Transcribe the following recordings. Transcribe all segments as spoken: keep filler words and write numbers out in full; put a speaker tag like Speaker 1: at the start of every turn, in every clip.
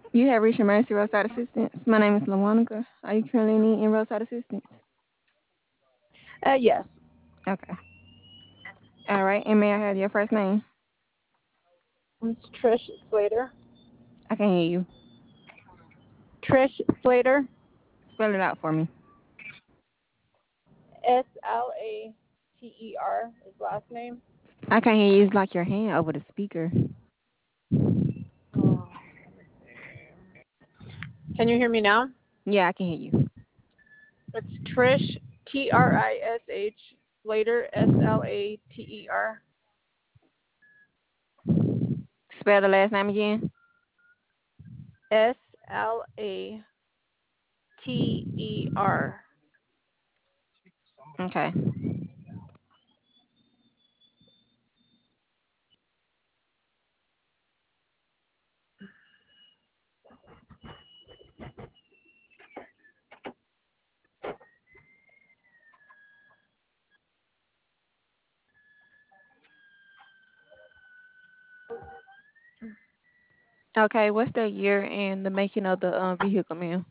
Speaker 1: You have reached Emergency Roadside Assistance. My name is Lawanika. Are you currently needing roadside assistance?
Speaker 2: Uh, yes.
Speaker 1: Okay. All right. And may I have your first name?
Speaker 2: It's Trish Slater.
Speaker 1: I can hear you.
Speaker 2: Trish Slater.
Speaker 1: Spell it out for me.
Speaker 2: S L A T E R is last name.
Speaker 1: I can't hear you. It's like your hand over the speaker.
Speaker 2: Oh, let me see. Can you hear me now?
Speaker 1: Yeah, I can hear you.
Speaker 2: It's Trish T R I S H Slater S L A T E R
Speaker 1: Spell the last name again.
Speaker 2: S L A T E R.
Speaker 1: Okay. Okay. What's the year and the making of the um, vehicle, ma'am?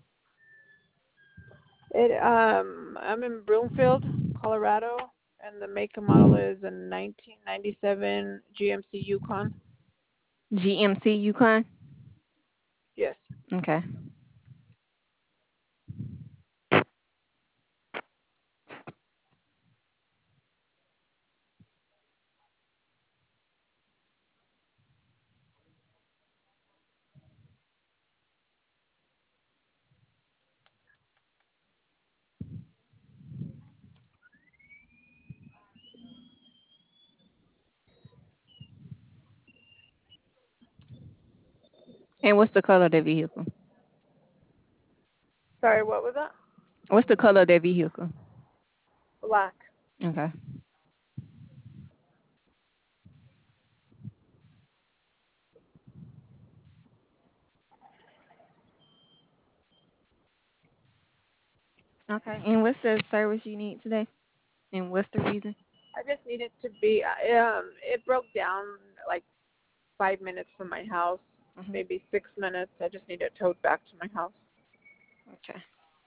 Speaker 2: It um I'm in Broomfield, Colorado, and the make and model is a nineteen ninety-seven G M C Yukon.
Speaker 1: G M C Yukon.
Speaker 2: Yes.
Speaker 1: Okay. And what's the color of the vehicle?
Speaker 2: Sorry, what was that?
Speaker 1: What's the color of that vehicle?
Speaker 2: Black.
Speaker 1: Okay. Okay. And what's the service you need today? And what's the reason?
Speaker 2: I just need it to be um it broke down like five minutes from my house,
Speaker 1: Hmm.
Speaker 2: maybe six minutes. I just need it towed back to my house.
Speaker 1: Okay.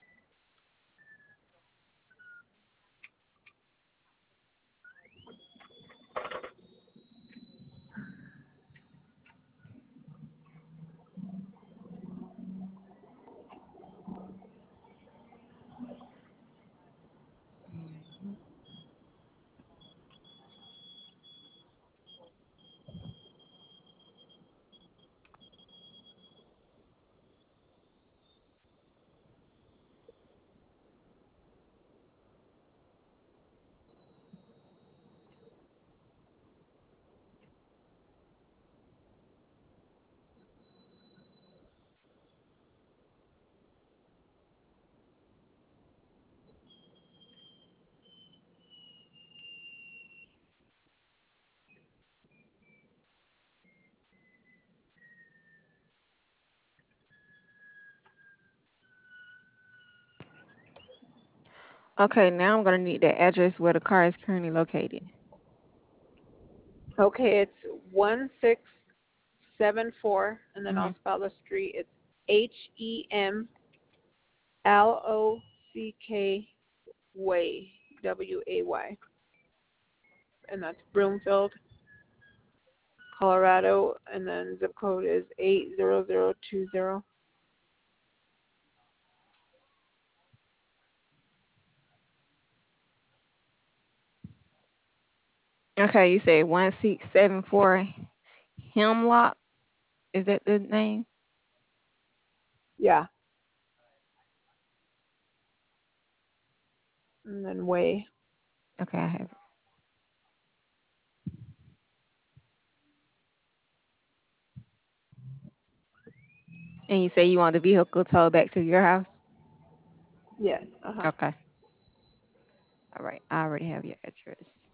Speaker 1: Mhm. Okay, now I'm gonna need the address where the car is currently located.
Speaker 2: Okay, it's one six seven four, and then I'll
Speaker 1: Hmm.
Speaker 2: spell the street. It's H E M L O C K Way, W A Y, and that's Broomfield, Colorado, and then zip code is eight zero zero two zero.
Speaker 1: Okay, you say one six seven four Hemlock. Is that the name?
Speaker 2: Yeah, and then Way.
Speaker 1: Okay, I have it. And you say you want the vehicle towed back to your house?
Speaker 2: Yes. Uh huh.
Speaker 1: Okay. All right. I already have your address.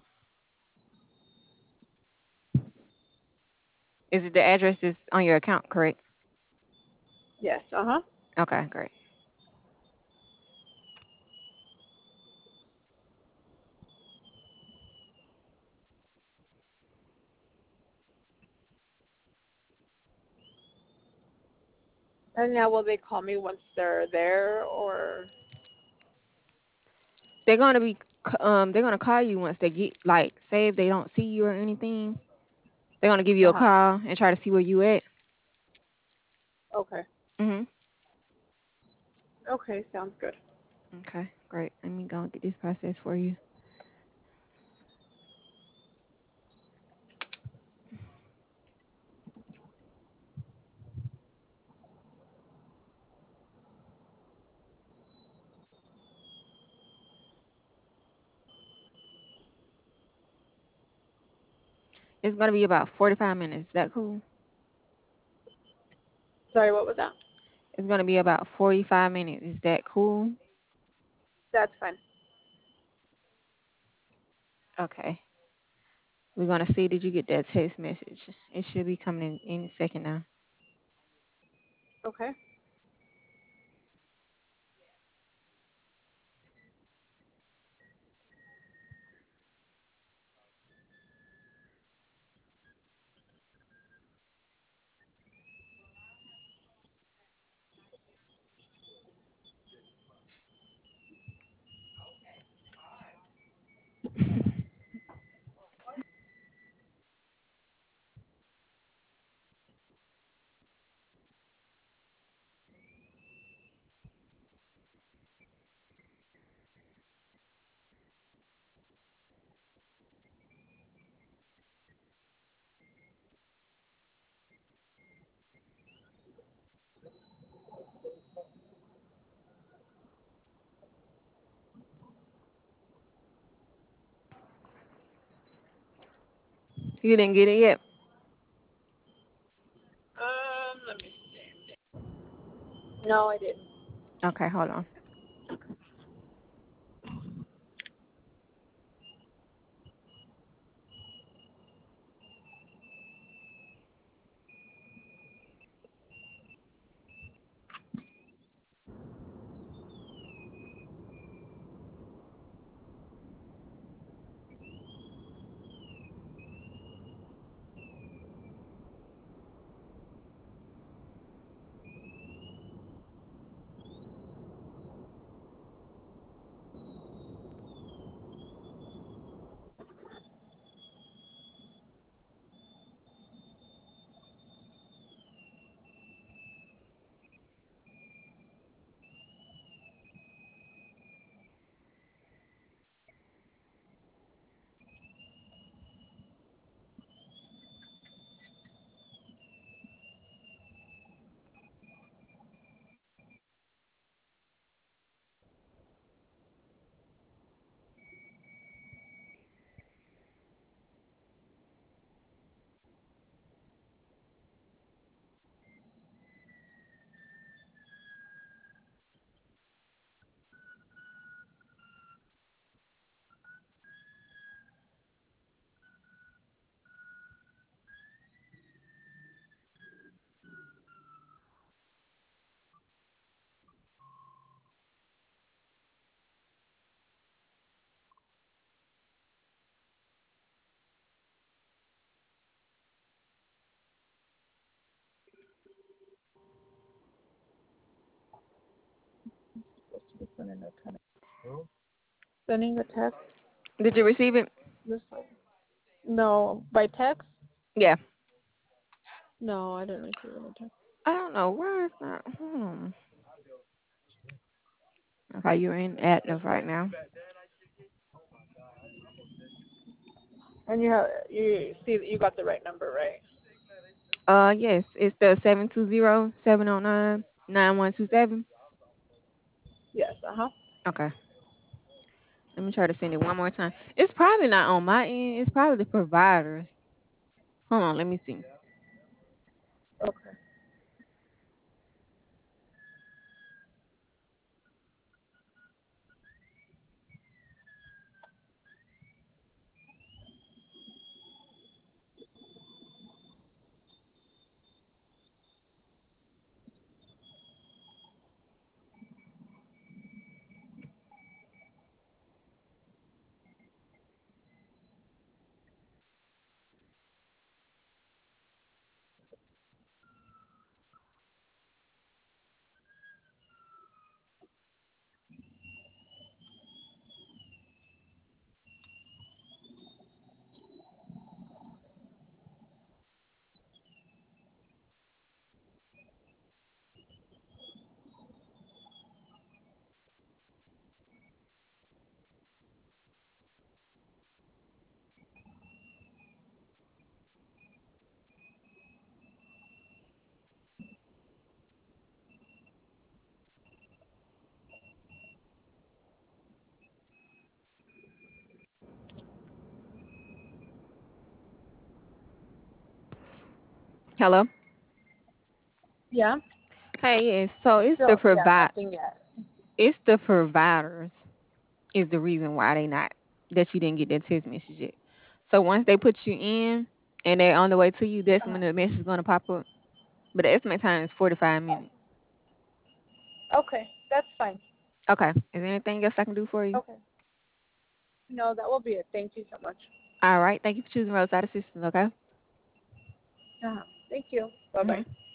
Speaker 1: Is it the address is on your account, correct?
Speaker 2: Yes. Uh huh.
Speaker 1: Okay, great.
Speaker 2: And now will they call me once they're there or
Speaker 1: They're gonna be c- um they're gonna call you once they get, like, say if they don't see you or anything, they're gonna give you a
Speaker 2: uh-huh.
Speaker 1: call and try to see where you at.
Speaker 2: Okay.
Speaker 1: Mhm.
Speaker 2: Okay, sounds good.
Speaker 1: Okay, great. Let me go and get this process for you. It's gonna be about forty-five minutes. Is that cool?
Speaker 2: Sorry, what was that?
Speaker 1: It's gonna be about forty-five minutes. Is that cool?
Speaker 2: That's fine.
Speaker 1: Okay. We're gonna see. Did you get that text message? It should be coming in any second now.
Speaker 2: Okay.
Speaker 1: You didn't get it yet?
Speaker 2: Um, let me see. No, I didn't.
Speaker 1: Okay, hold on.
Speaker 2: Sending a text.
Speaker 1: Did you receive it?
Speaker 2: This no, by text?
Speaker 1: Yeah.
Speaker 2: No, I didn't receive any text.
Speaker 1: I don't know why it's not. Hmm. Okay, you're inactive right now.
Speaker 2: And you have you see that you got the right number, right?
Speaker 1: Uh, yes, it's the seven two zero seven zero nine nine one two seven.
Speaker 2: Yes. Uh huh.
Speaker 1: Okay. Let me try to send it one more time. It's probably not on my end. It's probably the provider's. Hold on, let me see.
Speaker 2: Okay.
Speaker 1: Hello.
Speaker 2: Yeah.
Speaker 1: Hey, yes. So it's the
Speaker 2: Still, yeah,
Speaker 1: provide.
Speaker 2: nothing yet.
Speaker 1: It's the providers is the reason why they not that you didn't get that text message yet. So once they put you in and they're on the way to you, that's
Speaker 2: Uh,
Speaker 1: when the message is gonna pop up. But the estimate time is forty five minutes.
Speaker 2: okay, that's fine.
Speaker 1: Okay. Is there anything else I can do for you?
Speaker 2: Okay. No, that will be it. Thank you so much.
Speaker 1: All right. Thank you for choosing Roadside Assistance. Okay.
Speaker 2: Uh-huh. Thank you. Bye
Speaker 1: hmm
Speaker 2: bye.